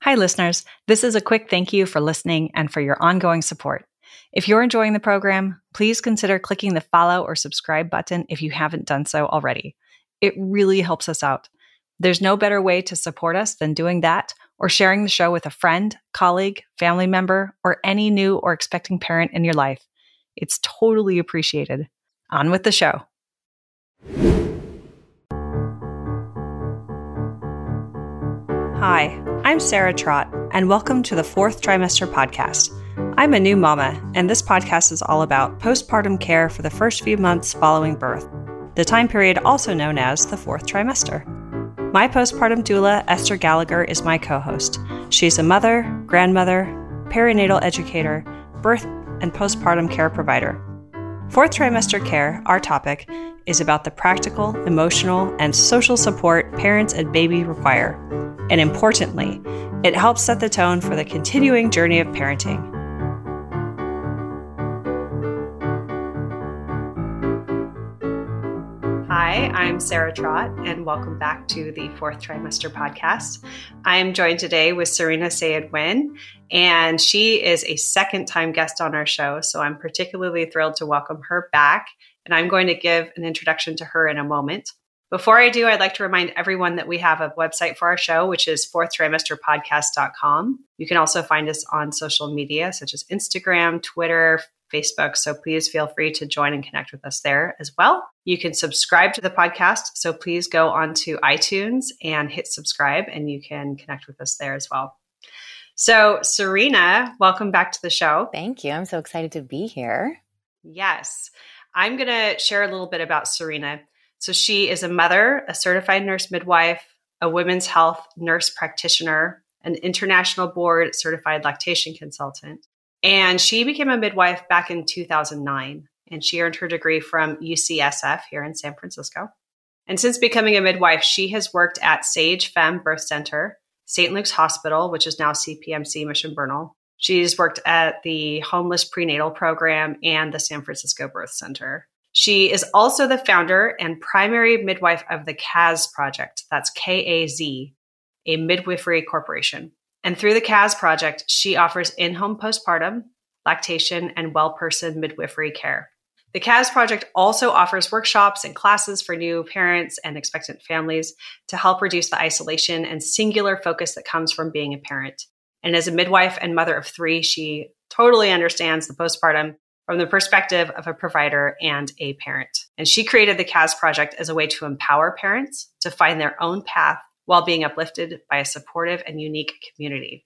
Hi, listeners. This is a quick thank you for listening and for your ongoing support. If you're enjoying the program, please consider clicking the follow or subscribe button if you haven't done so already. It really helps us out. There's no better way to support us than doing that or sharing the show with a friend, colleague, family member, or any new or expecting parent in your life. It's totally appreciated. On with the show. Hi, I'm Sarah Trott, and welcome to the Fourth Trimester Podcast. I'm a new mama, and this podcast is all about postpartum care for the first few months following birth, the time period also known as the fourth trimester. My postpartum doula, Esther Gallagher, is my co-host. She's a mother, grandmother, perinatal educator, birth and postpartum care provider. Fourth trimester care, our topic, is about the practical, emotional, and social support parents and baby require. And importantly, it helps set the tone for the continuing journey of parenting. Hi, I'm Sarah Trott, and welcome back to the Fourth Trimester Podcast. I'm joined today with Serena Sayed-Win, and she is a second-time guest on our show, so I'm particularly thrilled to welcome her back, and I'm going to give an introduction to her in a moment. Before I do, I'd like to remind everyone that we have a website for our show, which is fourthtrimesterpodcast.com. You can also find us on social media, such as Instagram, Twitter, Facebook. So please feel free to join and connect with us there as well. You can subscribe to the podcast. So please go onto iTunes and hit subscribe, and you can connect with us there as well. So Serena, welcome back to the show. Thank you. I'm so excited to be here. Yes. I'm going to share a little bit about Serena. So she is a mother, a certified nurse midwife, a women's health nurse practitioner, an international board certified lactation consultant. And she became a midwife back in 2009, and she earned her degree from UCSF here in San Francisco. And since becoming a midwife, she has worked at Sage Femme Birth Center, St. Luke's Hospital, which is now CPMC Mission Bernal. She's worked at the Homeless Prenatal Program and the San Francisco Birth Center. She is also the founder and primary midwife of the KAZ Project. That's K-A-Z, a midwifery corporation. And through the KAZ Project, she offers in-home postpartum, lactation, and well-person midwifery care. The KAZ Project also offers workshops and classes for new parents and expectant families to help reduce the isolation and singular focus that comes from being a parent. And as a midwife and mother of three, she totally understands the postpartum from the perspective of a provider and a parent. And she created the KAZ Project as a way to empower parents to find their own path while being uplifted by a supportive and unique community.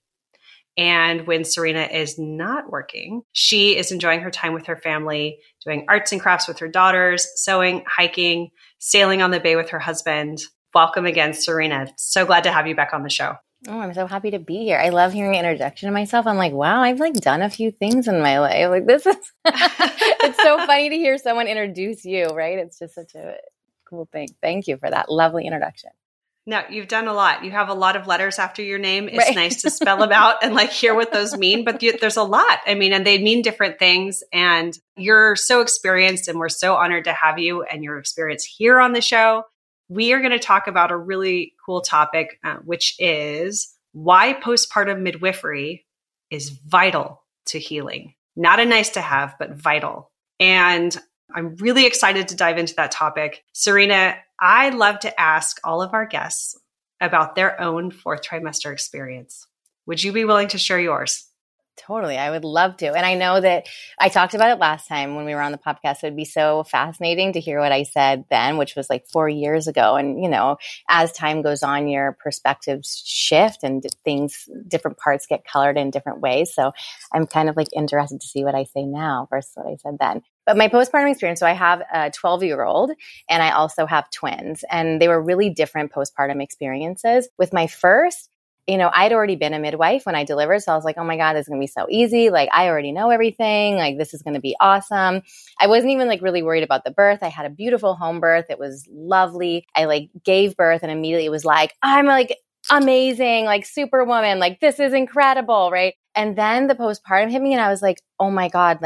And when Serena is not working, she is enjoying her time with her family, doing arts and crafts with her daughters, sewing, hiking, sailing on the bay with her husband. Welcome again, Serena. So glad to have you back on the show. Oh, I'm so happy to be here. I love hearing an introduction to myself. I'm like, wow, I've done a few things in my life. Like this is, it's so funny to hear someone introduce you, right? It's just such a cool thing. Thank you for that lovely introduction. No, you've done a lot. You have a lot of letters after your name. It's right. Nice to spell them out and hear what those mean, but there's a lot. And they mean different things, and you're so experienced, and we're so honored to have you and your experience here on the show. We are going to talk about a really cool topic, which is why postpartum midwifery is vital to healing. Not a nice to have, but vital. And I'm really excited to dive into that topic. Serena, I love to ask all of our guests about their own fourth trimester experience. Would you be willing to share yours? Totally. I would love to. And I know that I talked about it last time when we were on the podcast. It would be so fascinating to hear what I said then, which was 4 years ago. And, as time goes on, your perspectives shift and different parts get colored in different ways. So I'm kind of interested to see what I say now versus what I said then. But my postpartum experience, so I have a 12-year-old and I also have twins, and they were really different postpartum experiences. With my first, I'd already been a midwife when I delivered. So I was like, oh my God, this is going to be so easy. I already know everything. This is going to be awesome. I wasn't even really worried about the birth. I had a beautiful home birth. It was lovely. I gave birth and immediately it was I'm amazing, superwoman. This is incredible. Right. And then the postpartum hit me and I was like, oh my God,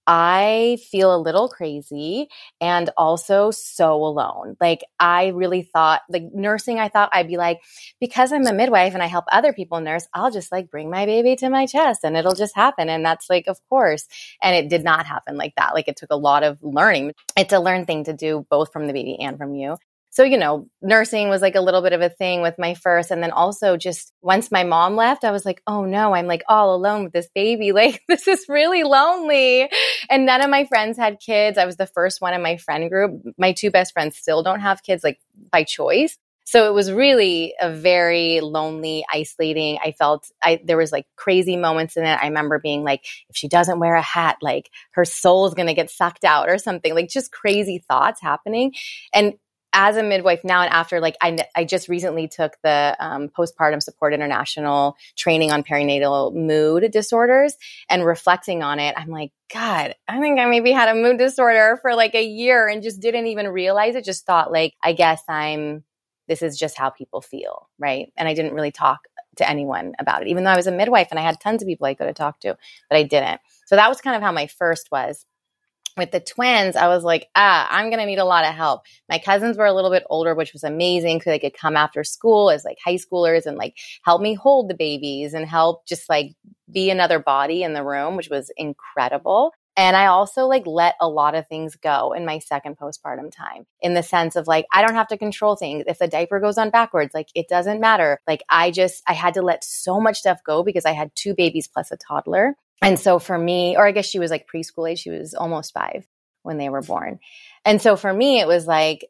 I feel a little crazy and also so alone. Like I really thought, like nursing, I thought I'd be like, because I'm a midwife and I help other people nurse, I'll just like bring my baby to my chest and it'll just happen. And that's like, of course. And it did not happen like that. Like it took a lot of learning. It's a learned thing to do both from the baby and from you. So, nursing was like a little bit of a thing with my first. And then also just once my mom left, I was like, oh no, I'm like all alone with this baby. Like this is really lonely. And none of my friends had kids. I was the first one in my friend group. My two best friends still don't have kids, like by choice. So it was really a very lonely, isolating. I felt there was like crazy moments in it. I remember being like, if she doesn't wear a hat, like her soul is going to get sucked out or something, like just crazy thoughts happening. And as a midwife now and after, like I just recently took the Postpartum Support International training on perinatal mood disorders, and reflecting on it, I'm like, God, I think I maybe had a mood disorder for like a year and just didn't even realize it. Just thought like, I guess this is just how people feel, right? And I didn't really talk to anyone about it, even though I was a midwife and I had tons of people I could have talked to, but I didn't. So that was kind of how my first was. With the twins, I was like, I'm going to need a lot of help. My cousins were a little bit older, which was amazing because they could come after school as like high schoolers and like help me hold the babies and help just like be another body in the room, which was incredible. And I also like let a lot of things go in my second postpartum time, in the sense of like, I don't have to control things. If the diaper goes on backwards, like it doesn't matter. Like I had to let so much stuff go because I had two babies plus a toddler. And so for me, or I guess she was like preschool age, she was almost 5 when they were born. And so for me, it was like,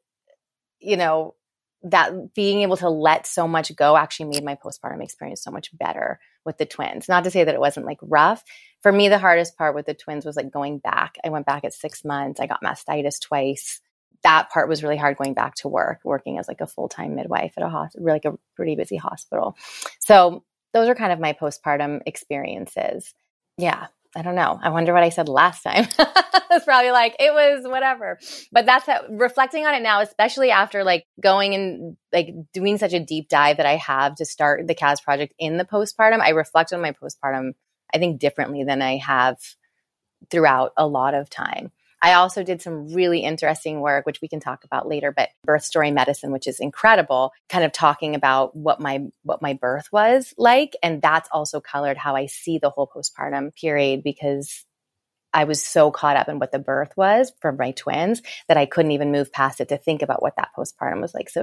that being able to let so much go actually made my postpartum experience so much better with the twins. Not to say that it wasn't like rough. For me, the hardest part with the twins was like going back. I went back at 6 months. I got mastitis twice. That part was really hard, going back to working as like a full-time midwife at like a pretty busy hospital. So those are kind of my postpartum experiences. Yeah, I don't know. I wonder what I said last time. It's probably like, it was whatever. But that's reflecting on it now, especially after like going and like doing such a deep dive that I have to start the Kaz Project in the postpartum. I reflect on my postpartum, I think, differently than I have throughout a lot of time. I also did some really interesting work, which we can talk about later, but birth story medicine, which is incredible, kind of talking about what my birth was like. And that's also colored how I see the whole postpartum period, because I was so caught up in what the birth was for my twins that I couldn't even move past it to think about what that postpartum was like. So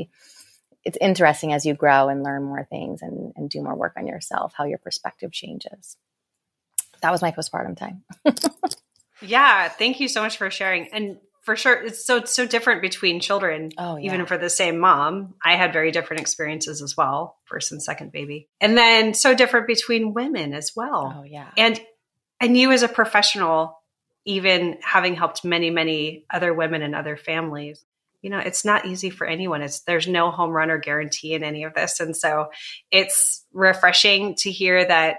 it's interesting as you grow and learn more things and do more work on yourself, how your perspective changes. That was my postpartum time. Yeah, thank you so much for sharing. And for sure, it's so different between children, even for the same mom. I had very different experiences as well, first and second baby. And then so different between women as well. Oh, yeah. And you as a professional, even having helped many, many other women and other families, it's not easy for anyone. There's no home run or guarantee in any of this. And so it's refreshing to hear that,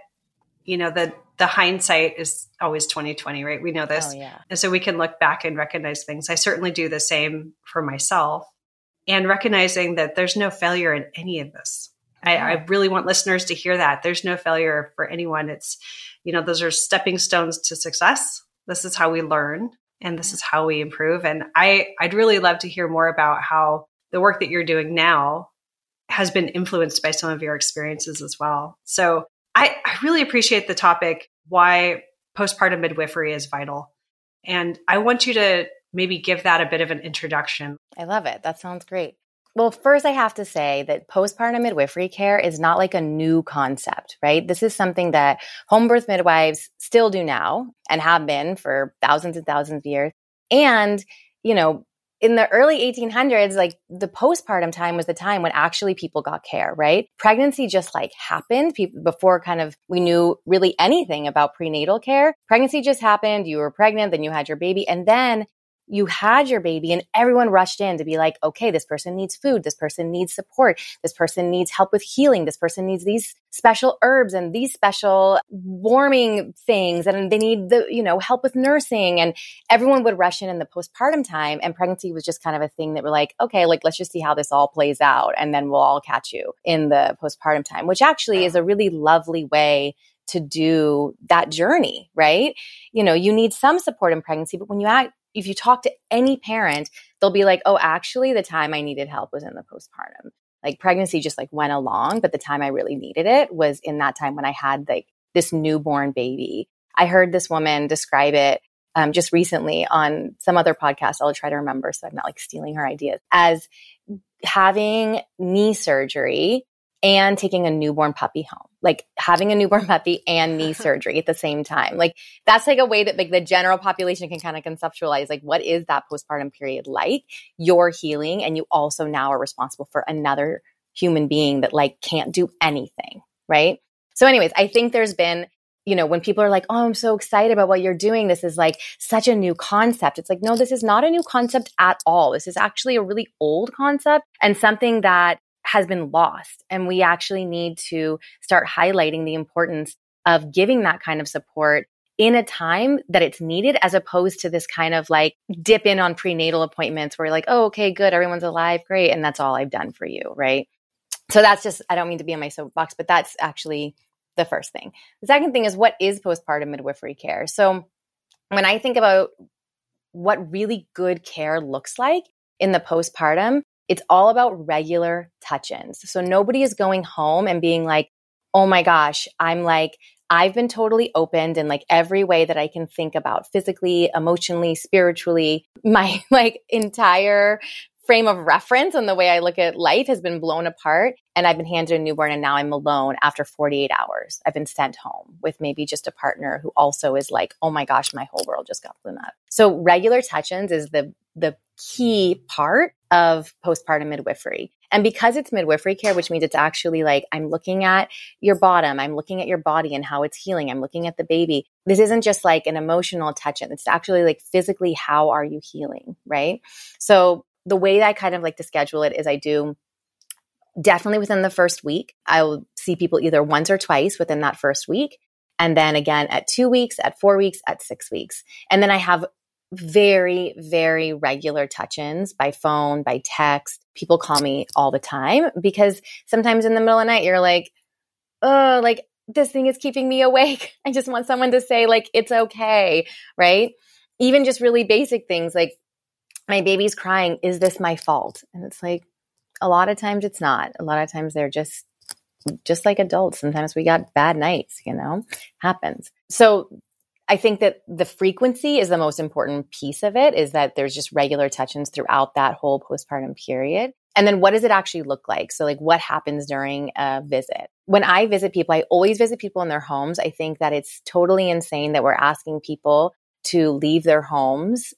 the hindsight is always 20/20, right? We know this. Oh, yeah. And so we can look back and recognize things. I certainly do the same for myself, and recognizing that there's no failure in any of this. I really want listeners to hear that. There's no failure for anyone. It's, those are stepping stones to success. This is how we learn, and this is how we improve. And I'd really love to hear more about how the work that you're doing now has been influenced by some of your experiences as well. So I really appreciate the topic, why postpartum midwifery is vital. And I want you to maybe give that a bit of an introduction. I love it. That sounds great. Well, first I have to say that postpartum midwifery care is not like a new concept, right? This is something that home birth midwives still do now and have been for thousands and thousands of years. And, in the early 1800s, like the postpartum time was the time when actually people got care, right? Pregnancy just like happened before kind of we knew really anything about prenatal care. Pregnancy just happened. You were pregnant, then you had your baby, and then you had your baby and everyone rushed in to be like, okay, this person needs food. This person needs support. This person needs help with healing. This person needs these special herbs and these special warming things. And they need help with nursing. And everyone would rush in the postpartum time. And pregnancy was just kind of a thing that we're like, okay, like, let's just see how this all plays out. And then we'll all catch you in the postpartum time, which actually is a really lovely way to do that journey, right? You know, you need some support in pregnancy, but if you talk to any parent, they'll be like, oh, actually the time I needed help was in the postpartum. Like pregnancy just like went along, but the time I really needed it was in that time when I had like this newborn baby. I heard this woman describe it just recently on some other podcast. I'll try to remember so I'm not like stealing her ideas, as having knee surgery and taking a newborn puppy home, like having a newborn puppy and knee surgery at the same time. Like that's like a way that like the general population can kind of conceptualize, like, what is that postpartum period like? You're healing and you also now are responsible for another human being that like can't do anything, right? So anyways, I think there's been, you know, when people are like, oh, I'm so excited about what you're doing, this is like such a new concept. It's like, no, this is not a new concept at all. This is actually a really old concept and something that has been lost. And we actually need to start highlighting the importance of giving that kind of support in a time that it's needed, as opposed to this kind of like dip in on prenatal appointments where you're like, oh, okay, good. Everyone's alive. Great. And that's all I've done for you. Right. So that's just, I don't mean to be on my soapbox, but that's actually the first thing. The second thing is, what is postpartum midwifery care? So when I think about what really good care looks like in the postpartum, it's all about regular touch-ins. So nobody is going home and being like, oh my gosh, I've been totally opened in like every way that I can think about, physically, emotionally, spiritually. My like entire frame of reference and the way I look at life has been blown apart, and I've been handed a newborn, and now I'm alone after 48 hours. I've been sent home with maybe just a partner who also is like, oh my gosh, my whole world just got blown up. So regular touch-ins is the key part of postpartum midwifery. And because it's midwifery care, which means it's actually like, I'm looking at your bottom, I'm looking at your body and how it's healing, I'm looking at the baby. This isn't just like an emotional touch-in. It's actually like physically, how are you healing, right? So the way that I kind of like to schedule it is I do definitely within the first week. I will see people either once or twice within that first week. And then again at 2 weeks, at 4 weeks, at 6 weeks. And then I have very, very regular touch-ins by phone, by text. People call me all the time because sometimes in the middle of the night, you're like, oh, like this thing is keeping me awake. I just want someone to say like, it's okay, right? Even just really basic things like, my baby's crying, is this my fault? And it's like, a lot of times it's not. A lot of times they're just like adults. Sometimes we got bad nights, you know, happens. So I think that the frequency is the most important piece of it, is that there's just regular touch-ins throughout that whole postpartum period. And then what does it actually look like? So like what happens during a visit? When I visit people, I always visit people in their homes. I think that it's totally insane that we're asking people to leave their homes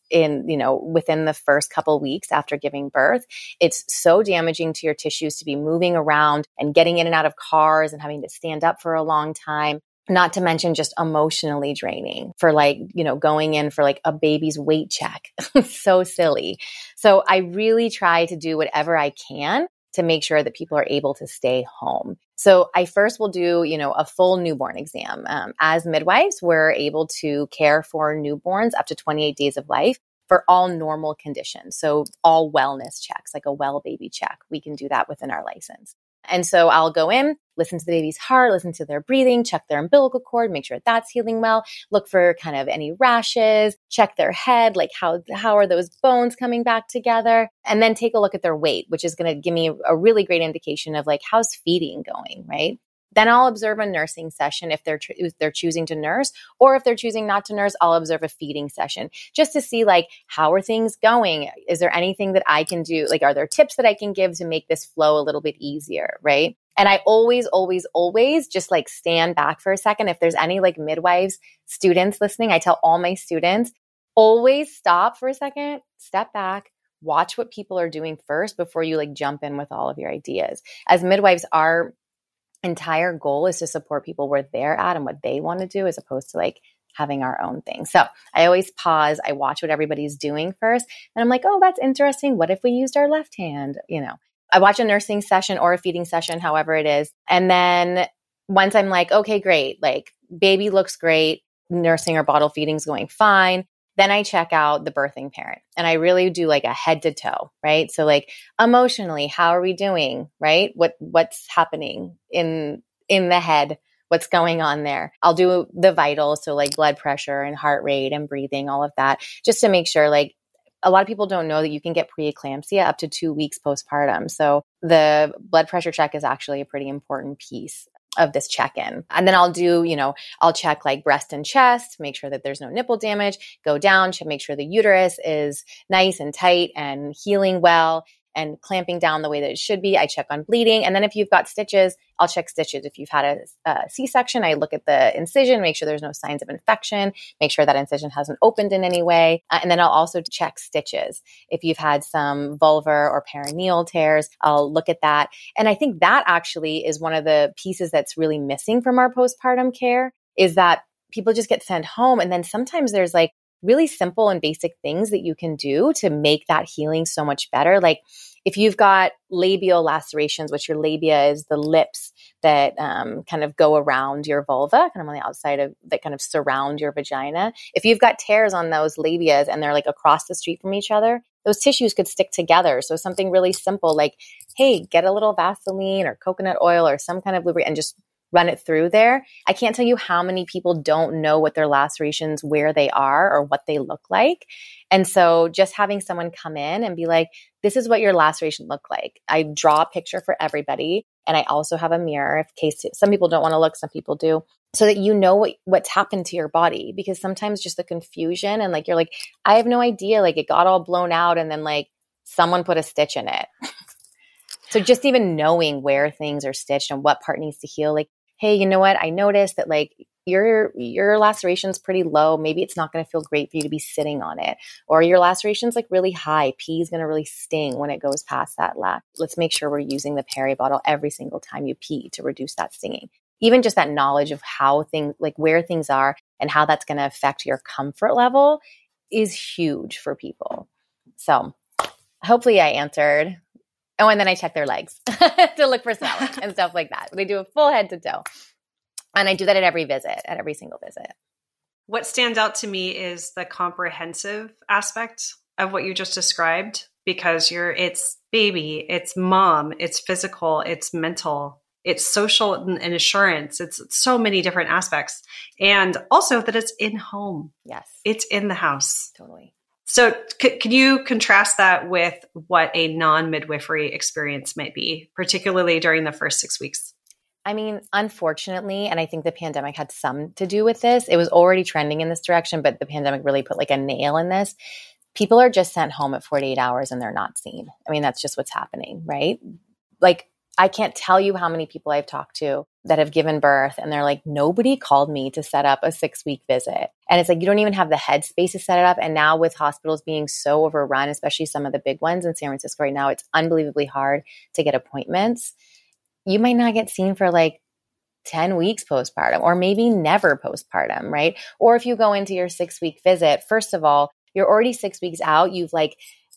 within the first couple of weeks after giving birth. It's so damaging to your tissues to be moving around and getting in and out of cars and having to stand up for a long time. Not to mention just emotionally draining for like, going in for like a baby's weight check. So silly. So I really try to do whatever I can to make sure that people are able to stay home. So I first will do, a full newborn exam. As midwives, we're able to care for newborns up to 28 days of life for all normal conditions. So all wellness checks, like a well baby check, we can do that within our license. And so I'll go in, listen to the baby's heart, listen to their breathing, check their umbilical cord, make sure that's healing well, look for kind of any rashes, check their head, like how are those bones coming back together, and then take a look at their weight, which is going to give me a really great indication of like, how's feeding going, right? Then I'll observe a nursing session if they're choosing to nurse, or if they're choosing not to nurse, I'll observe a feeding session just to see like, how are things going? Is there anything that I can do? Like, are there tips that I can give to make this flow a little bit easier, right? And I always, always, always just like stand back for a second. If there's any like midwives, students listening, I tell all my students, always stop for a second, step back, watch what people are doing first before you like jump in with all of your ideas. As midwives, our entire goal is to support people where they're at and what they want to do, as opposed to like having our own thing. So I always pause. I watch what everybody's doing first. And I'm like, oh, that's interesting. What if we used our left hand? I watch a nursing session or a feeding session, however it is. And then once I'm like, okay, great. Like baby looks great. Nursing or bottle feeding is going fine. Then I check out the birthing parent, and I really do like a head to toe, right? So like emotionally, how are we doing, right? What's happening in the head what's going on there. I'll do the vitals, so like blood pressure and heart rate and breathing, all of that, just to make sure. Like, a lot of people don't know that you can get preeclampsia up to 2 weeks postpartum. So the blood pressure check is actually a pretty important piece of this check-in. And then I'll do, I'll check like breast and chest, make sure that there's no nipple damage, go down to make sure the uterus is nice and tight and healing well and clamping down the way that it should be. I check on bleeding. And then if you've got stitches, I'll check stitches. If you've had a C-section, I look at the incision, make sure there's no signs of infection, make sure that incision hasn't opened in any way. And then I'll also check stitches. If you've had some vulvar or perineal tears, I'll look at that. And I think that actually is one of the pieces that's really missing from our postpartum care, is that people just get sent home. And then sometimes there's like really simple and basic things that you can do to make that healing so much better. Like if you've got labial lacerations, which your labia is the lips that kind of go around your vulva, kind of on the outside of that kind of surround your vagina. If you've got tears on those labias and they're like across the street from each other, those tissues could stick together. So something really simple like, hey, get a little Vaseline or coconut oil or some kind of lubricant and just run it through there. I can't tell you how many people don't know what their lacerations, where they are or what they look like. And so just having someone come in and be like, this is what your laceration look like. I draw a picture for everybody. And I also have a mirror in case some people don't want to look, some people do, so that you know what's happened to your body. Because sometimes just the confusion and like, you're like, I have no idea. Like it got all blown out and then like someone put a stitch in it. So just even knowing where things are stitched and what part needs to heal, like, hey, you know what? I noticed that like your laceration's pretty low. Maybe it's not going to feel great for you to be sitting on it. Or your laceration's like really high. Pee is going to really sting when it goes past that lac. Let's make sure we're using the peri bottle every single time you pee to reduce that stinging. Even just that knowledge of how things, like where things are and how that's going to affect your comfort level is huge for people. So hopefully I answered. Oh, and then I check their legs to look for swelling and stuff like that. They do a full head to toe. And I do that at every visit, at every single visit. What stands out to me is the comprehensive aspect of what you just described, because it's baby, it's mom, it's physical, it's mental, it's social and assurance. It's so many different aspects. And also that it's in home. Yes. It's in the house. Totally. So can you contrast that with what a non-midwifery experience might be, particularly during the first 6 weeks? I mean, unfortunately, and I think the pandemic had some to do with this. It was already trending in this direction, but the pandemic really put like a nail in this. People are just sent home at 48 hours and they're not seen. I mean, that's just what's happening, right? Like, I can't tell you how many people I've talked to that have given birth and they're like, nobody called me to set up a 6-week visit. And it's like, you don't even have the headspace to set it up. And now with hospitals being so overrun, especially some of the big ones in San Francisco right now, it's unbelievably hard to get appointments. You might not get seen for like 10 weeks postpartum or maybe never postpartum, right? Or if you go into your 6-week visit, first of all, you're already 6 weeks out. You've like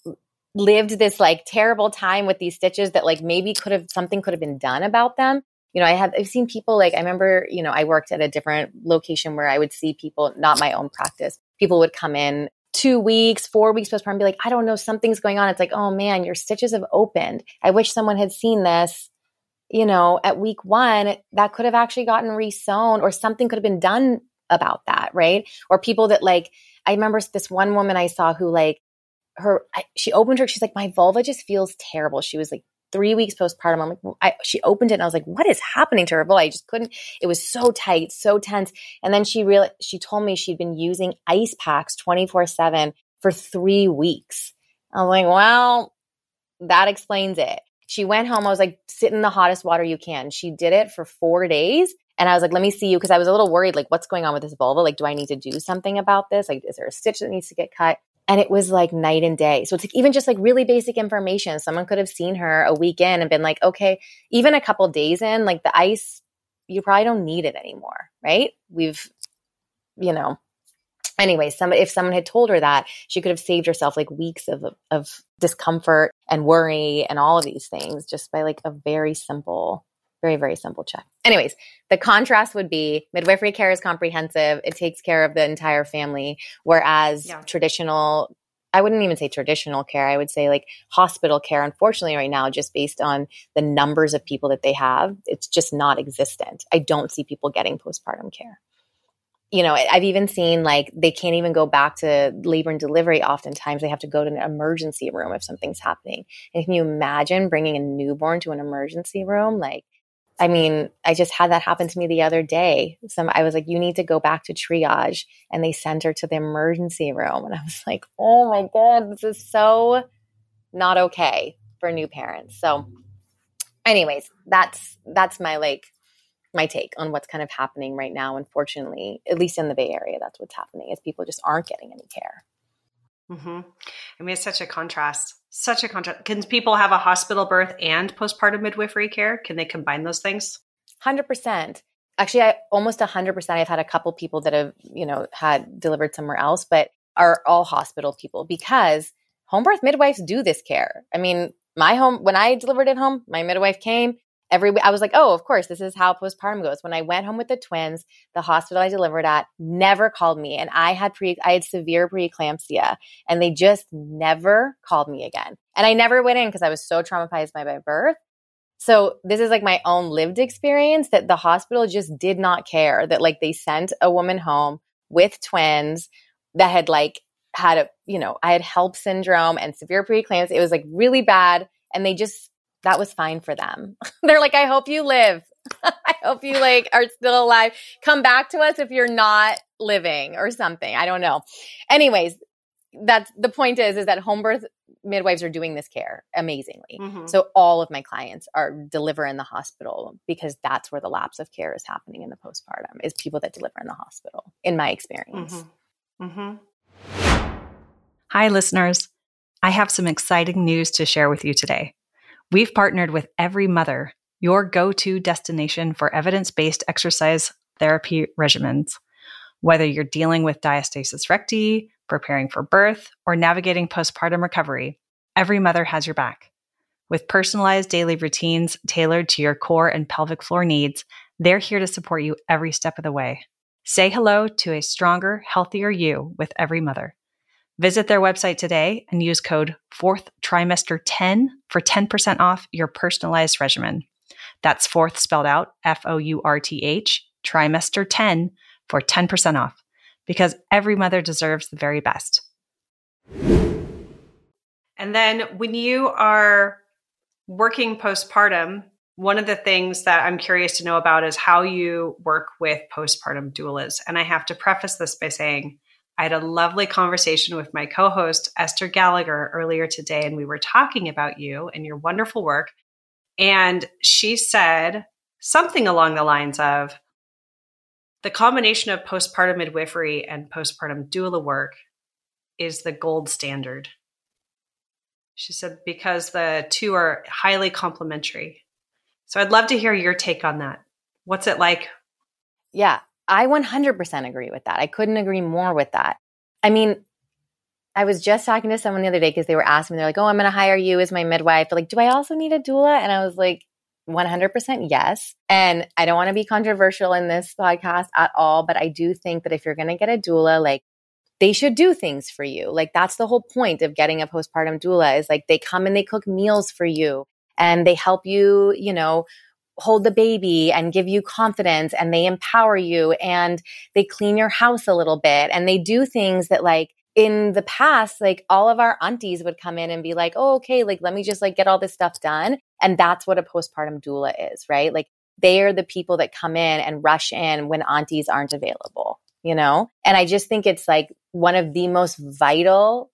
lived this like terrible time with these stitches that like maybe something could have been done about them. You know, I've seen people like, I remember, I worked at a different location where I would see people, not my own practice, people would come in 2 weeks, 4 weeks postpartum and be like, I don't know, something's going on. It's like, oh man, your stitches have opened. I wish someone had seen this, at week 1, that could have actually gotten re-sewn or something could have been done about that. Right. Or people that like, I remember this one woman I saw who like, she opened her, she's like, my vulva just feels terrible. She was like 3 weeks postpartum. I'm like, she opened it and I was like, what is happening to her vulva? I just couldn't, it was so tight, so tense. And then she told me she'd been using ice packs 24/7 for 3 weeks. I was like, well, that explains it. She went home. I was like, sit in the hottest water you can. She did it for 4 days. And I was like, let me see you. Cause I was a little worried, like, what's going on with this vulva? Like, do I need to do something about this? Like, is there a stitch that needs to get cut? And it was like night and day. So it's like even just like really basic information. Someone could have seen her a week in and been like, okay, even a couple days in, like the ice, you probably don't need it anymore, right? Anyway, if someone had told her that, she could have saved herself like weeks of discomfort and worry and all of these things just by like a very simple, very, very simple check. Anyways, the contrast would be midwifery care is comprehensive. It takes care of the entire family, whereas traditional I wouldn't even say traditional care. I would say like hospital care. Unfortunately, right now, just based on the numbers of people that they have, it's just not existent. I don't see people getting postpartum care. I've even seen like they can't even go back to labor and delivery. Oftentimes they have to go to an emergency room if something's happening. And can you imagine bringing a newborn to an emergency room? I just had that happen to me the other day. I was like, you need to go back to triage. And they sent her to the emergency room. And I was like, oh my God, this is so not okay for new parents. So anyways, that's my take on what's kind of happening right now. Unfortunately, at least in the Bay Area, that's what's happening is people just aren't getting any care. Mm-hmm. I mean, it's such a contrast. Can people have a hospital birth and postpartum midwifery care? Can they combine those things? 100%. Actually, almost 100%. I've had a couple people that have, had delivered somewhere else, but are all hospital people because home birth midwives do this care. I mean, when I delivered at home, my midwife came. I was like, oh, of course, this is how postpartum goes. When I went home with the twins, the hospital I delivered at never called me. And I had severe preeclampsia and they just never called me again. And I never went in because I was so traumatized by my birth. So this is like my own lived experience that the hospital just did not care that like they sent a woman home with twins that had I had HELLP syndrome and severe preeclampsia. It was like really bad. And that was fine for them. They're like, I hope you live. I hope you are still alive. Come back to us if you're not living or something. I don't know. Anyways, that's the point is that home birth midwives are doing this care amazingly. Mm-hmm. So all of my clients deliver in the hospital because that's where the lapse of care is happening in the postpartum is people that deliver in the hospital, in my experience. Mm-hmm. Mm-hmm. Hi, listeners. I have some exciting news to share with you today. We've partnered with Every Mother, your go-to destination for evidence-based exercise therapy regimens. Whether you're dealing with diastasis recti, preparing for birth, or navigating postpartum recovery, Every Mother has your back. With personalized daily routines tailored to your core and pelvic floor needs, they're here to support you every step of the way. Say hello to a stronger, healthier you with Every Mother. Visit their website today and use code 4th trimester 10 for 10% off your personalized regimen. That's 4th spelled out, FOURTH, trimester 10 for 10% off, because every mother deserves the very best. And then when you are working postpartum, one of the things that I'm curious to know about is how you work with postpartum doulas. And I have to preface this by saying, I had a lovely conversation with my co-host, Esther Gallagher, earlier today, and we were talking about you and your wonderful work. And she said something along the lines of, the combination of postpartum midwifery and postpartum doula work is the gold standard. She said, because the two are highly complementary. So I'd love to hear your take on that. What's it like? Yeah. I 100% agree with that. I couldn't agree more with that. I mean, I was just talking to someone the other day because they were asking me, they're like, oh, I'm going to hire you as my midwife. But do I also need a doula? And I was like, 100% yes. And I don't want to be controversial in this podcast at all, but I do think that if you're going to get a doula, they should do things for you. That's the whole point of getting a postpartum doula is they come and they cook meals for you and they help you, hold the baby and give you confidence and they empower you and they clean your house a little bit and they do things that in the past, all of our aunties would come in and be like, oh, okay, let me just get all this stuff done. And that's what a postpartum doula is, right? They are the people that come in and rush in when aunties aren't available, And I just think it's one of the most vital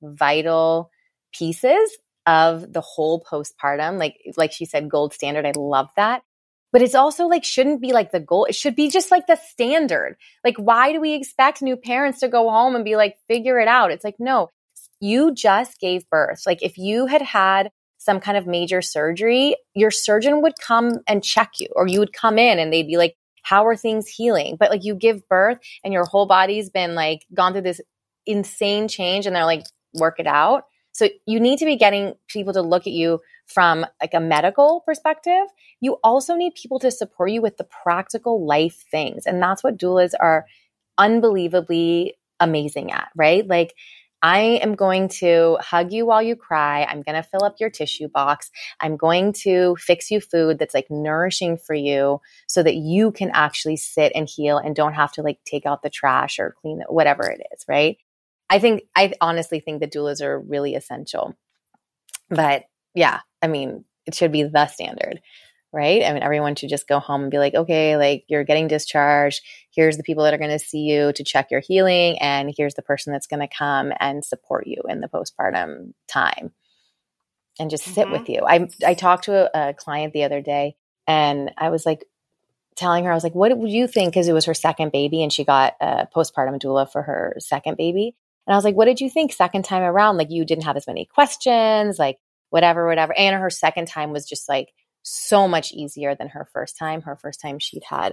pieces of the whole postpartum. Like she said, gold standard. I love that. But it's also shouldn't be the goal. It should be just the standard. Why do we expect new parents to go home and be figure it out? It's no, you just gave birth. If you had some kind of major surgery, your surgeon would come and check you, or you would come in and they'd be how are things healing? But you give birth and your whole body's been gone through this insane change and they're work it out. So you need to be getting people to look at you from a medical perspective. You also need people to support you with the practical life things. And that's what doulas are unbelievably amazing at, right? I am going to hug you while you cry. I'm going to fill up your tissue box. I'm going to fix you food that's like nourishing for you so that you can actually sit and heal and don't have to like take out the trash or clean it, whatever it is, right? I honestly think that doulas are really essential. But yeah, I mean, it should be the standard, right? I mean, everyone should just go home and be like, okay, like you're getting discharged. Here's the people that are going to see you to check your healing. And here's the person that's going to come and support you in the postpartum time and just sit with you. I talked to a client the other day and I was like telling her, I was like, what would you think? Because it was her second baby and she got a postpartum doula for her second baby. And I was like, what did you think second time around? Like you didn't have as many questions, like whatever. And her second time was just like so much easier than her first time. Her first time she'd had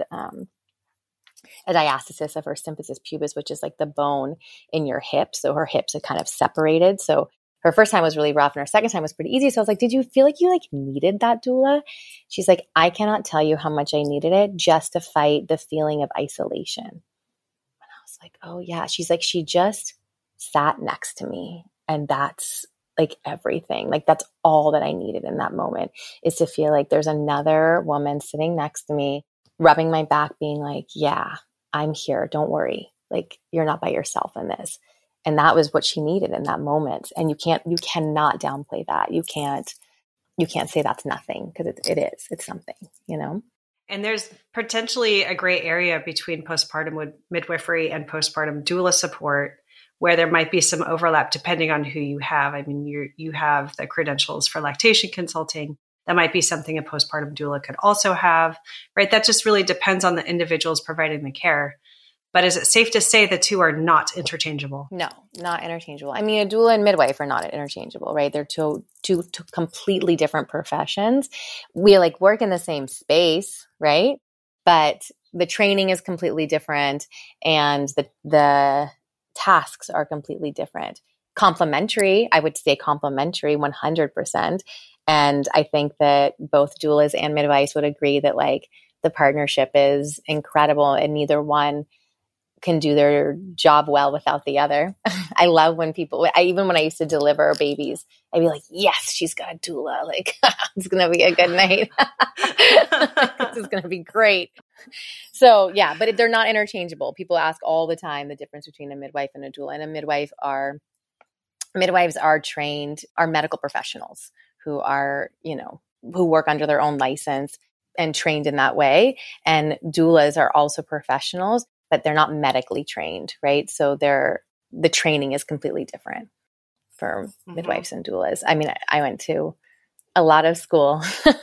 a diastasis of her symphysis pubis, which is like the bone in your hip. So her hips had kind of separated. So her first time was really rough and her second time was pretty easy. So I was like, did you feel like you like needed that doula? She's like, I cannot tell you how much I needed it just to fight the feeling of isolation. And I was like, oh yeah. She's like, she just sat next to me. And that's like everything. Like that's all that I needed in that moment, is to feel like there's another woman sitting next to me, rubbing my back, being like, yeah, I'm here. Don't worry. Like you're not by yourself in this. And that was what she needed in that moment. And you cannot downplay that. You can't say that's nothing, because it's something, you know? And there's potentially a gray area between postpartum midwifery and postpartum doula support, where there might be some overlap depending on who you have. I mean, you have the credentials for lactation consulting. That might be something a postpartum doula could also have, right? That just really depends on the individuals providing the care. But is it safe to say the two are not interchangeable? No, not interchangeable. I mean, a doula and midwife are not interchangeable, right? They're two completely different professions. We like work in the same space, right? But the training is completely different, and the tasks are completely different. Complementary, I would say complementary 100%. And I think that both doulas and midwives would agree that like the partnership is incredible and neither one can do their job well without the other. I love when even when I used to deliver babies, I'd be like, yes, she's got a doula. Like, it's going to be a good night. This is going to be great. So yeah, but they're not interchangeable. People ask all the time the difference between a midwife and a doula. And midwives are trained, are medical professionals who are, who work under their own license and trained in that way. And doulas are also professionals, but they're not medically trained, right? So the training is completely different for midwives and doulas. I mean, I went to a lot of school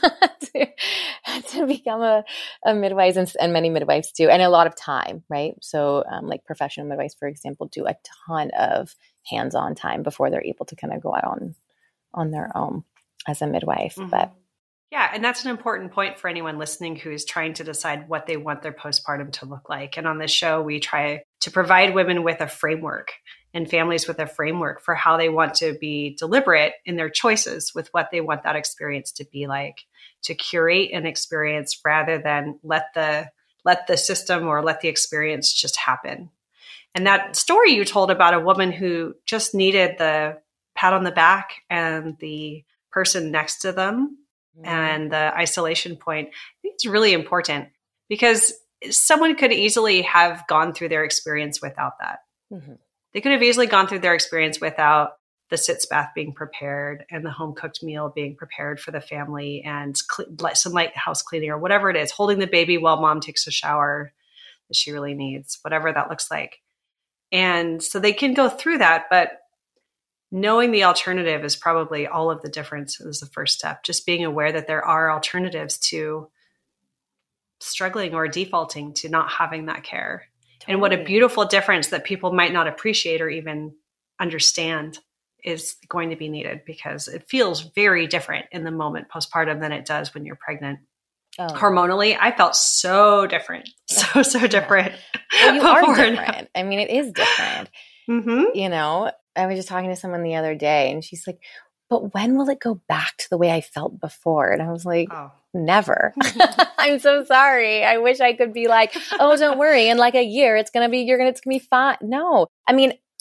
to become a midwife, and many midwives do, and a lot of time, right? So like professional midwives, for example, do a ton of hands-on time before they're able to kind of go out on their own as a midwife. But yeah, and that's an important point for anyone listening who is trying to decide what they want their postpartum to look like. And on this show, we try to provide women with a framework and families with a framework for how they want to be deliberate in their choices with what they want that experience to be like, to curate an experience rather than let the system or let the experience just happen. And that story you told about a woman who just needed the pat on the back and the person next to them and the isolation point, I think it's really important, because someone could easily have gone through their experience without that. They could have easily gone through their experience without the sitz bath being prepared and the home cooked meal being prepared for the family and some light house cleaning or whatever it is, holding the baby while mom takes a shower that she really needs, whatever that looks like. And so they can go through that, but knowing the alternative is probably all of the difference is the first step. Just being aware that there are alternatives to struggling or defaulting to not having that care. Totally. And what a beautiful difference that people might not appreciate or even understand is going to be needed, because it feels very different in the moment postpartum than it does when you're pregnant. Oh. Hormonally, I felt so different. So different. Well, you are different. I mean, it is different. I was just talking to someone the other day and she's like, but when will it go back to the way I felt before? And I was like, never. I'm so sorry. I wish I could be like, oh, don't worry. In like a year, it's going to be fine. No, I mean,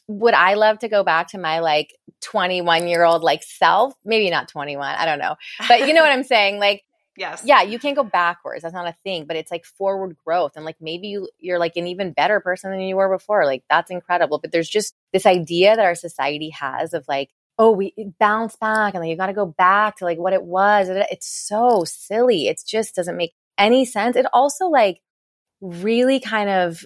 would I love to go back to my like 21-year-old like self? Maybe not 21. I don't know. But you know what I'm saying? Like, yes. Yeah, you can't go backwards. That's not a thing, but it's like forward growth. And like maybe you're like an even better person than you were before. Like that's incredible. But there's just this idea that our society has of like, oh, we bounce back and like you got to go back to like what it was. It's so silly. It just doesn't make any sense. It also like really kind of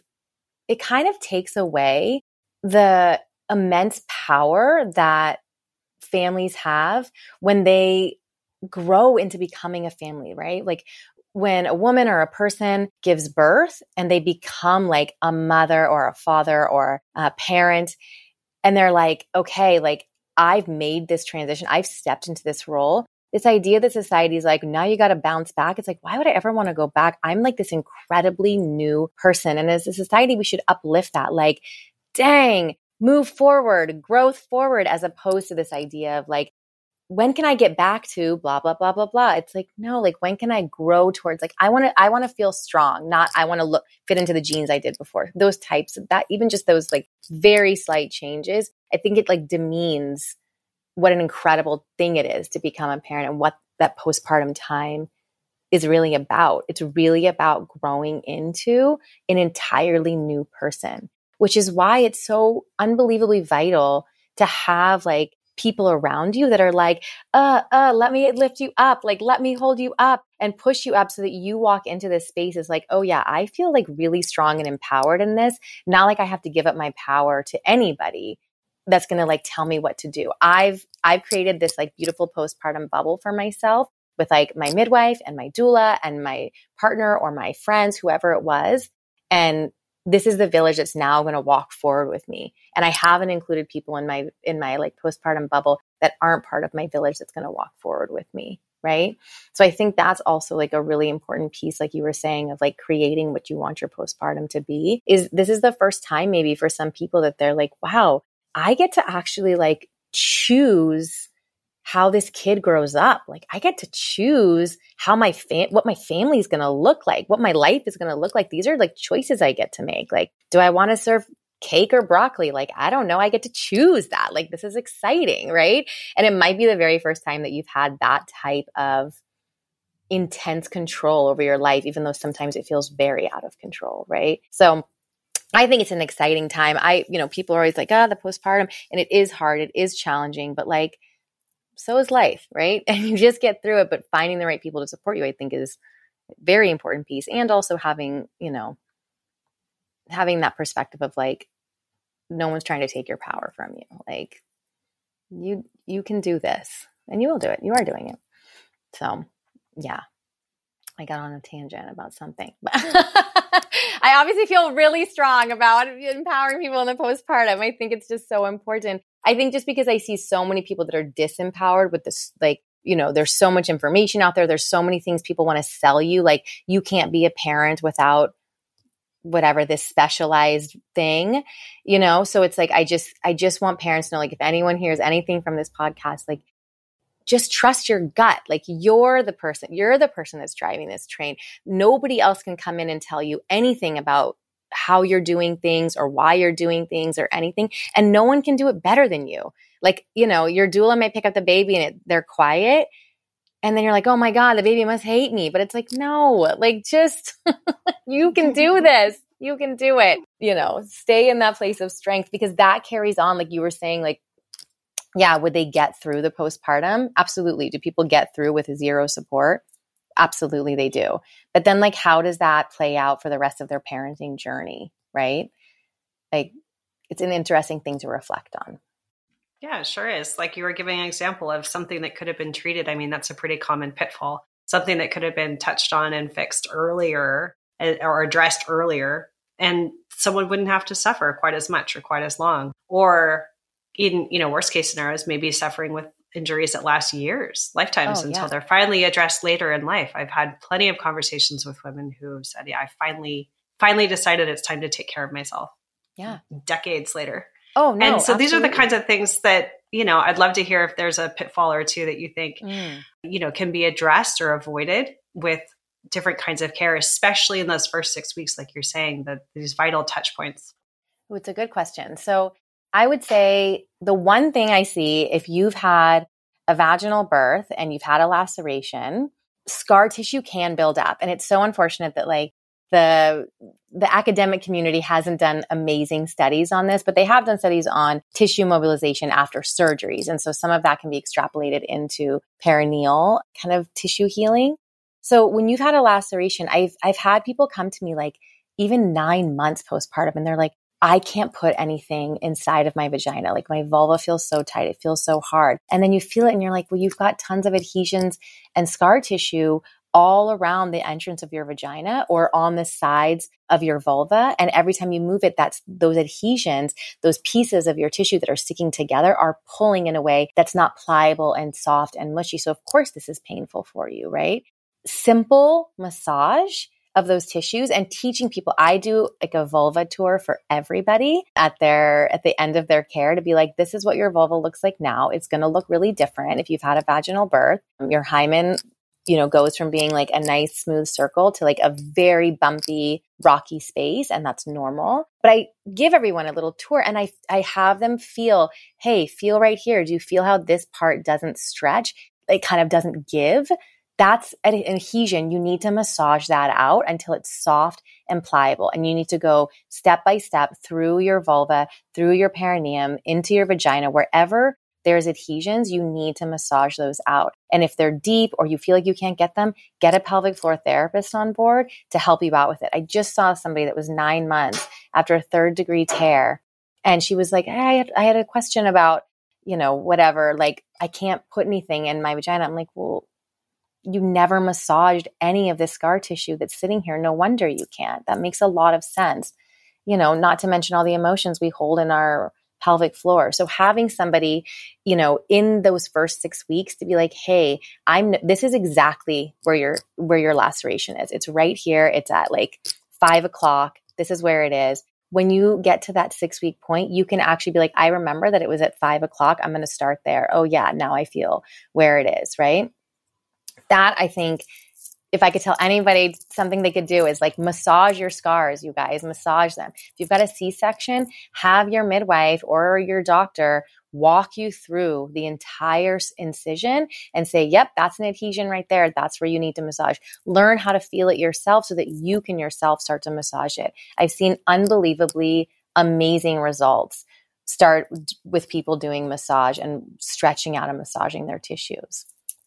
takes away the immense power that families have when they grow into becoming a family, right? Like when a woman or a person gives birth and they become like a mother or a father or a parent, and they're like, okay, like I've made this transition. I've stepped into this role. This idea that society is like, now you got to bounce back. It's like, why would I ever want to go back? I'm like this incredibly new person. And as a society, we should uplift that. Like, dang, move forward, growth forward, as opposed to this idea of like, when can I get back to blah, blah, blah, blah, blah. It's like, no, like when can I grow towards like, I want to feel strong, not I want to fit into the jeans I did before. Those types of that, even just those like very slight changes, I think it like demeans what an incredible thing it is to become a parent and what that postpartum time is really about. It's really about growing into an entirely new person, which is why it's so unbelievably vital to have like people around you that are like, let me lift you up. Like, let me hold you up and push you up so that you walk into this space as like, oh yeah, I feel like really strong and empowered in this. Not like I have to give up my power to anybody that's going to like tell me what to do. I've created this like beautiful postpartum bubble for myself with like my midwife and my doula and my partner or my friends, whoever it was. And this is the village that's now going to walk forward with me. And I haven't included people in my like postpartum bubble that aren't part of my village that's going to walk forward with me. Right. So I think that's also like a really important piece, like you were saying, of like creating what you want your postpartum to be. This is the first time maybe for some people that they're like, wow, I get to actually like choose how this kid grows up. Like I get to choose how what my family is going to look like, what my life is going to look like. These are like choices I get to make. Like, do I want to serve cake or broccoli? Like, I don't know. I get to choose that. Like, this is exciting, right? And it might be the very first time that you've had that type of intense control over your life, even though sometimes it feels very out of control, right? So I think it's an exciting time. People are always like, the postpartum, and it is hard. It is challenging, but like, so is life, right? And you just get through it, but finding the right people to support you, I think is a very important piece. And also having that perspective of like, no one's trying to take your power from you. Like you can do this and you will do it. You are doing it. So yeah, I got on a tangent about something, but I obviously feel really strong about empowering people in the postpartum. I think it's just so important. I think just because I see so many people that are disempowered with this, like, there's so much information out there. There's so many things people want to sell you. Like you can't be a parent without whatever this specialized thing, So it's like, I just want parents to know, like, if anyone hears anything from this podcast, like, just trust your gut. Like you're the person that's driving this train. Nobody else can come in and tell you anything about how you're doing things or why you're doing things or anything. And no one can do it better than you. Like, your doula might pick up the baby and they're quiet. And then you're like, oh my God, the baby must hate me. But it's like, no, like just, you can do this. You can do it. Stay in that place of strength because that carries on. Like you were saying, like, yeah, would they get through the postpartum? Absolutely. Do people get through with zero support? Absolutely, they do. But then, like, how does that play out for the rest of their parenting journey, right? Like, it's an interesting thing to reflect on. Yeah, it sure is. Like you were giving an example of something that could have been treated. I mean, that's a pretty common pitfall. Something that could have been touched on and fixed earlier or addressed earlier, and someone wouldn't have to suffer quite as much or quite as long. Or in, worst case scenarios, maybe suffering with injuries that last years, lifetimes until they're finally addressed later in life. I've had plenty of conversations with women who said, yeah, I finally decided it's time to take care of myself. Yeah. Decades later. Oh, no. And so absolutely. These are the kinds of things that, I'd love to hear if there's a pitfall or two that you think, can be addressed or avoided with different kinds of care, especially in those first 6 weeks, like you're saying, these vital touch points. Oh, it's a good question. So I would say the one thing I see, if you've had a vaginal birth and you've had a laceration, scar tissue can build up. And it's so unfortunate that like the academic community hasn't done amazing studies on this, but they have done studies on tissue mobilization after surgeries. And so some of that can be extrapolated into perineal kind of tissue healing. So when you've had a laceration, I've had people come to me like even 9 months postpartum, and they're like, I can't put anything inside of my vagina. Like my vulva feels so tight. It feels so hard. And then you feel it and you're like, well, you've got tons of adhesions and scar tissue all around the entrance of your vagina or on the sides of your vulva. And every time you move it, that's those adhesions, those pieces of your tissue that are sticking together are pulling in a way that's not pliable and soft and mushy. So of course this is painful for you, right? Simple massage of those tissues and teaching people. I do like a vulva tour for everybody at the end of their care to be like, this is what your vulva looks like now. It's going to look really different if you've had a vaginal birth. Your hymen, goes from being like a nice smooth circle to like a very bumpy, rocky space. And that's normal. But I give everyone a little tour and I have them feel, hey, feel right here. Do you feel how this part doesn't stretch? It kind of doesn't give. That's an adhesion. You need to massage that out until it's soft and pliable. And you need to go step by step through your vulva, through your perineum, into your vagina, wherever there's adhesions, you need to massage those out. And if they're deep or you feel like you can't get them, get a pelvic floor therapist on board to help you out with it. I just saw somebody that was 9 months after a 3rd-degree tear. And she was like, hey, I had a question about, whatever, like I can't put anything in my vagina. I'm like, well, you never massaged any of the scar tissue that's sitting here. No wonder you can't. That makes a lot of sense. Not to mention all the emotions we hold in our pelvic floor. So having somebody, in those first 6 weeks to be like, hey, this is exactly where your laceration is. It's right here. It's at like 5 o'clock. This is where it is. When you get to that 6-week point, you can actually be like, I remember that it was at 5 o'clock. I'm going to start there. Oh yeah. Now I feel where it is. Right. That I think if I could tell anybody something they could do is like massage your scars, you guys, massage them. If you've got a C-section, have your midwife or your doctor walk you through the entire incision and say, yep, that's an adhesion right there. That's where you need to massage. Learn how to feel it yourself so that you can yourself start to massage it. I've seen unbelievably amazing results start with people doing massage and stretching out and massaging their tissues.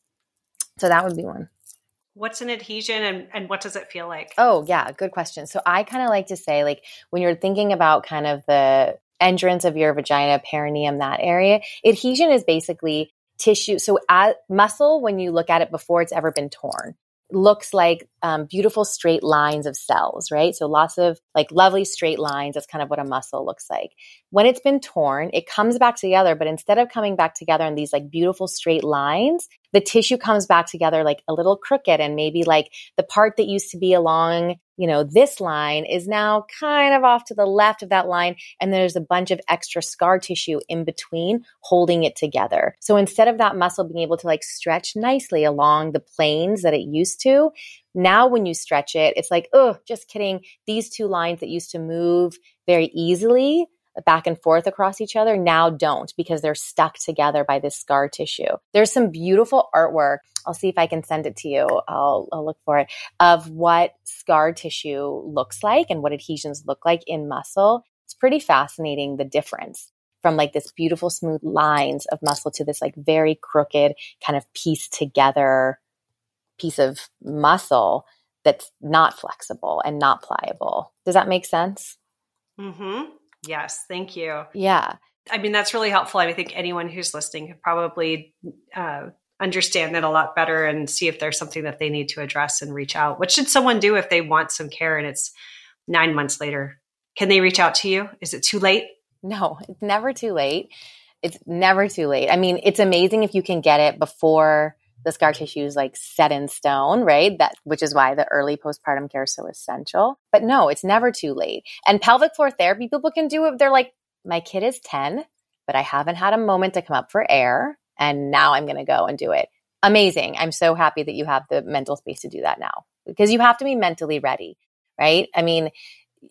So that would be one. What's an adhesion and what does it feel like? Oh, yeah. Good question. So I kind of like to say, like, when you're thinking about kind of the entrance of your vagina, perineum, that area, adhesion is basically tissue. So muscle, when you look at it before it's ever been torn, looks like beautiful straight lines of cells, right? So lots of like lovely straight lines. That's kind of what a muscle looks like. When it's been torn, it comes back together, but instead of coming back together in these like beautiful straight lines, the tissue comes back together like a little crooked, and maybe like the part that used to be along, this line is now kind of off to the left of that line. And there's a bunch of extra scar tissue in between holding it together. So instead of that muscle being able to like stretch nicely along the planes that it used to, now when you stretch it, it's like, oh, just kidding. These two lines that used to move very easily back and forth across each other now don't, because they're stuck together by this scar tissue. There's some beautiful artwork. I'll see if I can send it to you. I'll look for it, of what scar tissue looks like and what adhesions look like in muscle. It's pretty fascinating, the difference from like this beautiful smooth lines of muscle to this like very crooked kind of pieced together piece of muscle that's not flexible and not pliable. Does that make sense? Mm-hmm. Yes. Thank you. Yeah. I mean, that's really helpful. I think anyone who's listening could probably understand that a lot better and see if there's something that they need to address and reach out. What should someone do if they want some care and it's 9 months later? Can they reach out to you? Is it too late? No, it's never too late. It's never too late. I mean, it's amazing if you can get it before the scar tissue is like set in stone, right? Which is why the early postpartum care is so essential. But no, it's never too late. And pelvic floor therapy, people can do it. They're like, my kid is 10, but I haven't had a moment to come up for air. And now I'm going to go and do it. Amazing. I'm so happy that you have the mental space to do that now, because you have to be mentally ready, right? I mean,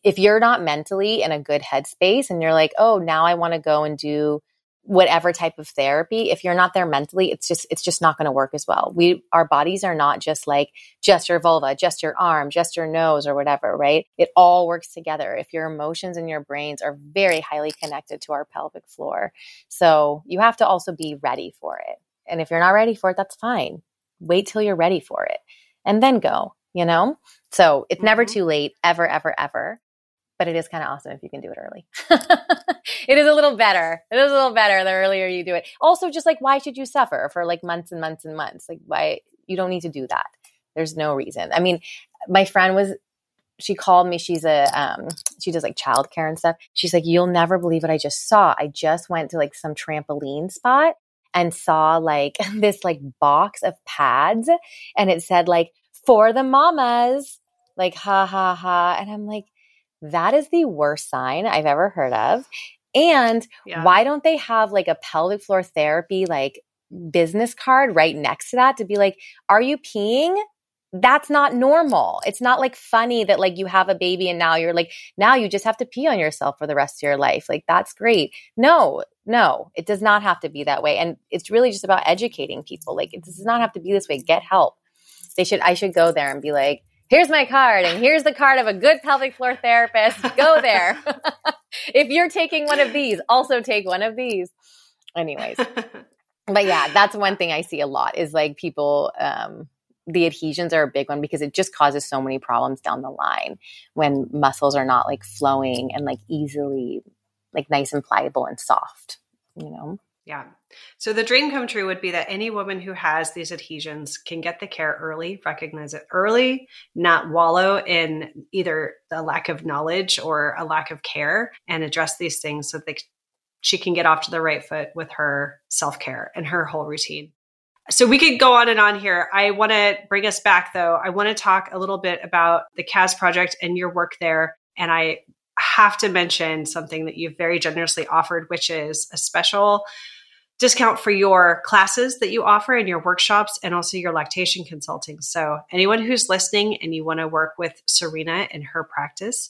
if you're not mentally in a good headspace and you're like, oh, now I want to go and do whatever type of therapy, if you're not there mentally, it's just not going to work as well. Our bodies are not just like just your vulva, just your arm, just your nose or whatever, right? It all works together. If your emotions and your brains are very highly connected to our pelvic floor. So you have to also be ready for it. And if you're not ready for it, that's fine. Wait till you're ready for it and then go, So it's never too late, ever, ever, ever. But it is kind of awesome if you can do it early. It is a little better. It is a little better the earlier you do it. Also, just like, why should you suffer for like months and months and months? Like, why? You don't need to do that. There's no reason. I mean, my friend she called me. She does like childcare and stuff. She's like, you'll never believe what I just saw. I just went to like some trampoline spot and saw like this like box of pads, and it said like, for the mamas, like, ha, ha, ha. And I'm like, that is the worst sign I've ever heard of. And why don't they have like a pelvic floor therapy, like business card right next to that to be like, are you peeing? That's not normal. It's not like funny that like you have a baby and now you just have to pee on yourself for the rest of your life. Like, that's great. No, it does not have to be that way. And it's really just about educating people. Like, it does not have to be this way. Get help. I should go there and be like, here's my card, and here's the card of a good pelvic floor therapist. Go there. If you're taking one of these, also take one of these. Anyways. But yeah, that's one thing I see a lot is like people, the adhesions are a big one because it just causes so many problems down the line when muscles are not like flowing and like easily, like nice and pliable and soft, Yeah. So the dream come true would be that any woman who has these adhesions can get the care early, recognize it early, not wallow in either the lack of knowledge or a lack of care, and address these things so that she can get off to the right foot with her self-care and her whole routine. So we could go on and on here. I want to bring us back though. I want to talk a little bit about the CAS project and your work there. And I have to mention something that you've very generously offered, which is a special discount for your classes that you offer and your workshops and also your lactation consulting. So anyone who's listening and you want to work with Serena in her practice,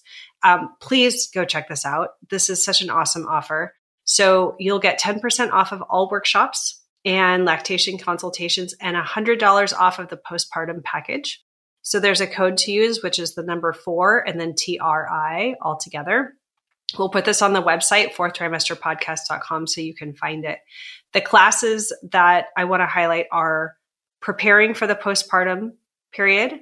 please go check this out. This is such an awesome offer. So you'll get 10% off of all workshops and lactation consultations and $100 off of the postpartum package. So there's a code to use, which is the number 4 and then TRI all together. We'll put this on the website, fourthtrimesterpodcast.com, so you can find it. The classes that I want to highlight are preparing for the postpartum period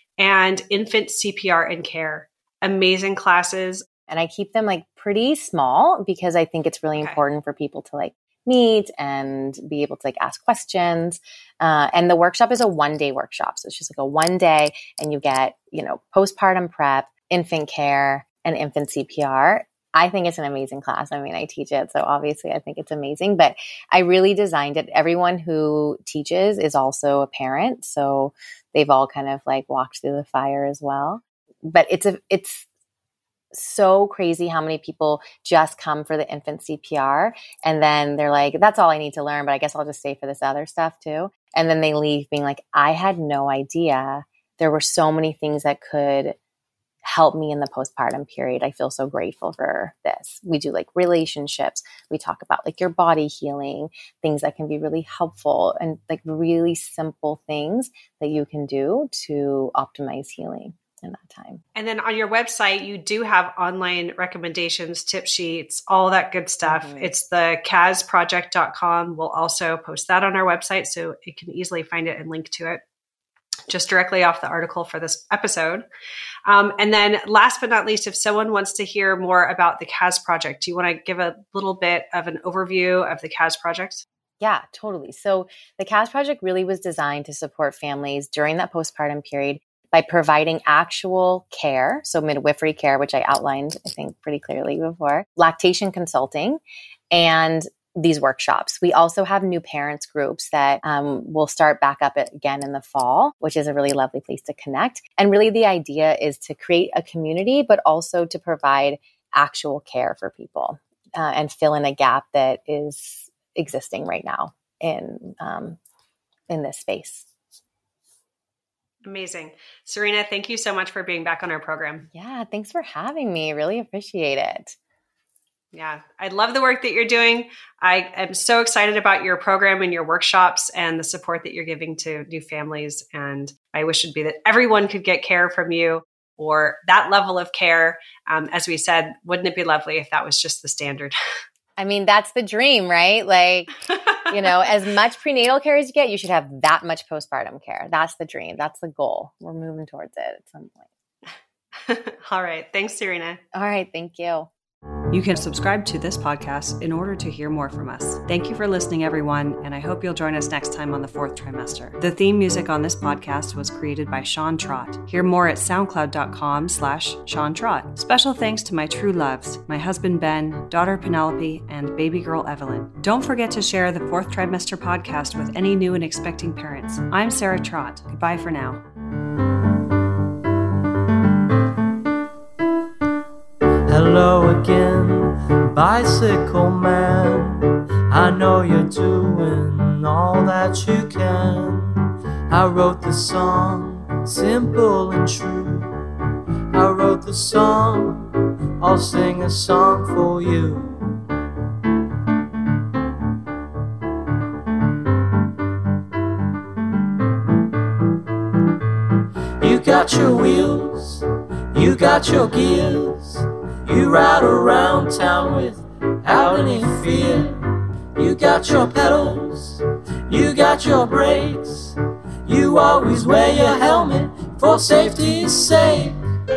and infant CPR and care. Amazing classes. And I keep them like pretty small because I think it's really important for people to like meet and be able to like ask questions. And the workshop is a 1-day workshop. So it's just like a 1 day and you get, postpartum prep, infant care, and infant CPR. I think it's an amazing class. I mean, I teach it, so obviously I think it's amazing, but I really designed it. Everyone who teaches is also a parent. So they've all kind of like walked through the fire as well. But it's so crazy how many people just come for the infant CPR and then they're like, that's all I need to learn, but I guess I'll just stay for this other stuff too. And then they leave being like, I had no idea there were so many things that could help me in the postpartum period. I feel so grateful for this. We do like relationships. We talk about like your body healing, things that can be really helpful and like really simple things that you can do to optimize healing in that time. And then on your website, you do have online recommendations, tip sheets, all that good stuff. Mm-hmm. It's the casproject.com. We'll also post that on our website so you can easily find it and link to it just directly off the article for this episode. And then last but not least, if someone wants to hear more about the CAS project, do you want to give a little bit of an overview of the CAS project? Yeah, totally. So the CAS project really was designed to support families during that postpartum period by providing actual care, so midwifery care, which I outlined, I think, pretty clearly before, lactation consulting, and these workshops. We also have new parents groups that will start back up again in the fall, which is a really lovely place to connect. And really the idea is to create a community, but also to provide actual care for people and fill in a gap that is existing right now in this space. Amazing. Serena, thank you so much for being back on our program. Yeah, thanks for having me. Really appreciate it. Yeah, I love the work that you're doing. I am so excited about your program and your workshops and the support that you're giving to new families. And I wish it'd be that everyone could get care from you or that level of care. As we said, wouldn't it be lovely if that was just the standard? I mean, that's the dream, right? Like, as much prenatal care as you get, you should have that much postpartum care. That's the dream. That's the goal. We're moving towards it at some point. All right. Thanks, Serena. All right. Thank you. You can subscribe to this podcast in order to hear more from us. Thank you for listening, everyone, and I hope you'll join us next time on the fourth trimester. The theme music on this podcast was created by Sean Trott. Hear more at soundcloud.com/Sean Trott. Special thanks to my true loves, my husband Ben, daughter Penelope, and baby girl Evelyn. Don't forget to share the fourth trimester podcast with any new and expecting parents. I'm Sarah Trott. Goodbye for now. Hello again, bicycle man. I know you're doing all that you can. I wrote the song, simple and true. I wrote the song, I'll sing a song for you. You got your wheels, you got your gears. You ride around town without any fear. You got your pedals, you got your brakes. You always wear your helmet for safety's sake.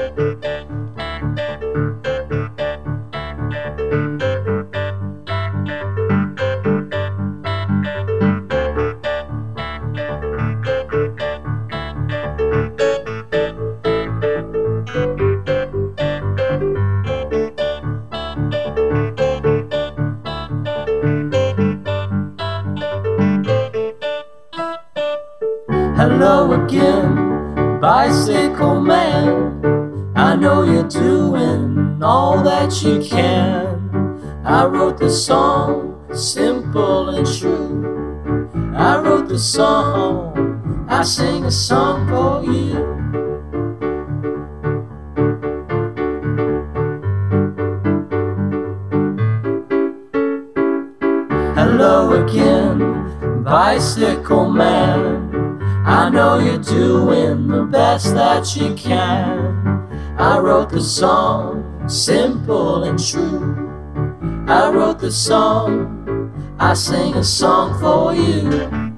Hello again, bicycle man. I know you're doing all that you can. I wrote the song, simple and true. I wrote the song, I sing a song for you. Hello again, bicycle man. I know you're doing the best that you can. I wrote the song, simple and true. I wrote the song, I sing a song for you.